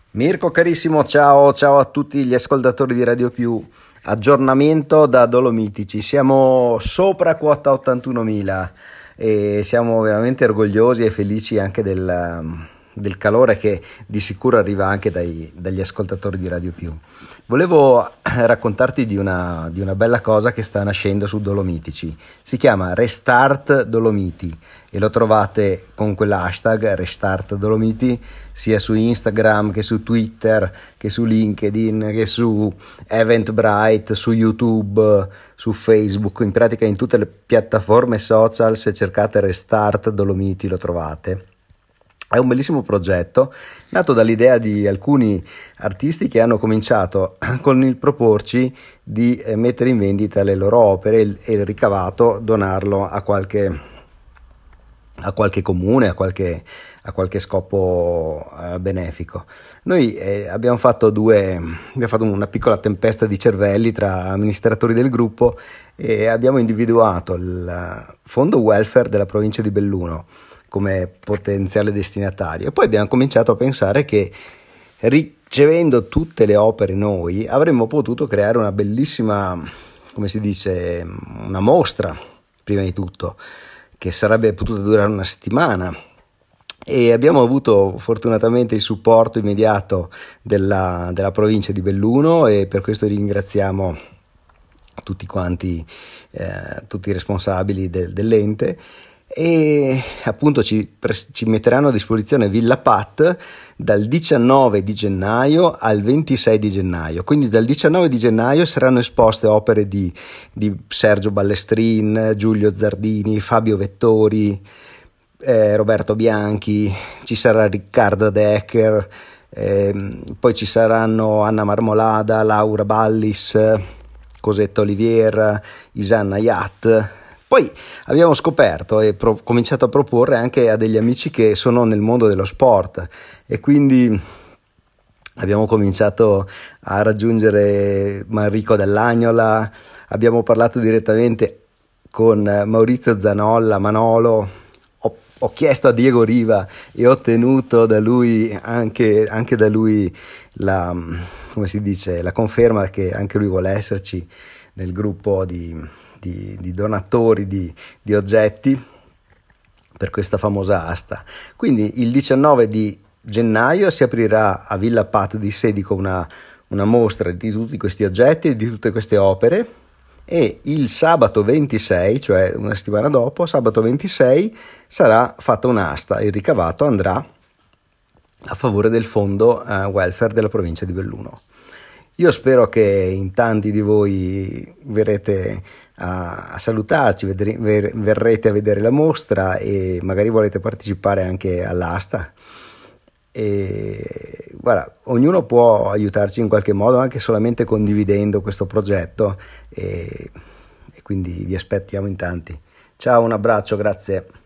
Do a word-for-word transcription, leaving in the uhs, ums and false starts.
Mirko carissimo, ciao, ciao a tutti gli ascoltatori di Radio Più. Aggiornamento da Dolomitici, siamo sopra quota ottantunomila e siamo veramente orgogliosi e felici anche del, del calore che di sicuro arriva anche dai, dagli ascoltatori di Radio Più. Volevo raccontarti di una, di una bella cosa che sta nascendo su Dolomitici, si chiama Restart Dolomiti e lo trovate con quell'hashtag Restart Dolomiti sia su Instagram che su Twitter che su LinkedIn che su Eventbrite, su YouTube, su Facebook, in pratica in tutte le piattaforme social. Se cercate Restart Dolomiti lo trovate. È un bellissimo progetto nato dall'idea di alcuni artisti che hanno cominciato con il proporci di mettere in vendita le loro opere e il ricavato donarlo a qualche, a qualche comune, a qualche, a qualche scopo uh, benefico. Noi eh, abbiamo fatto due, abbiamo fatto una piccola tempesta di cervelli tra amministratori del gruppo e abbiamo individuato il fondo welfare della provincia di Belluno come potenziale destinatario e poi abbiamo cominciato a pensare che ricevendo tutte le opere noi avremmo potuto creare una bellissima, come si dice, una mostra prima di tutto che sarebbe potuta durare una settimana e abbiamo avuto fortunatamente il supporto immediato della, della provincia di Belluno e per questo ringraziamo tutti quanti eh, tutti i responsabili del, dell'ente e appunto ci, ci metteranno a disposizione Villa Pat dal diciannove di gennaio al ventisei di gennaio, quindi dal diciannove di gennaio saranno esposte opere di, di Sergio Ballestrin, Giulio Zardini, Fabio Vettori, eh, Roberto Bianchi, ci sarà Riccardo Decker, eh, poi ci saranno Anna Marmolada, Laura Ballis, Cosetta Olivier, Isanna Yat. Poi abbiamo scoperto e pro- cominciato a proporre anche a degli amici che sono nel mondo dello sport e quindi abbiamo cominciato a raggiungere Manrico Dell'Agnola, abbiamo parlato direttamente con Maurizio Zanolla, Manolo, ho, ho chiesto a Diego Riva e ho ottenuto da lui anche, anche da lui la, come si dice, la conferma che anche lui vuole esserci nel gruppo di Di, di donatori di, di oggetti per questa famosa asta. Quindi il diciannove di gennaio si aprirà a Villa Pat di Sedico una, una mostra di tutti questi oggetti e di tutte queste opere e il sabato ventisei, cioè una settimana dopo, sabato ventisei sarà fatta un'asta, il ricavato andrà a favore del fondo uh, welfare della provincia di Belluno. Io spero che in tanti di voi verrete a, a salutarci, vedere, ver, verrete a vedere la mostra e magari volete partecipare anche all'asta. E, guarda, ognuno può aiutarci in qualche modo, anche solamente condividendo questo progetto e, e quindi vi aspettiamo in tanti. Ciao, un abbraccio, grazie.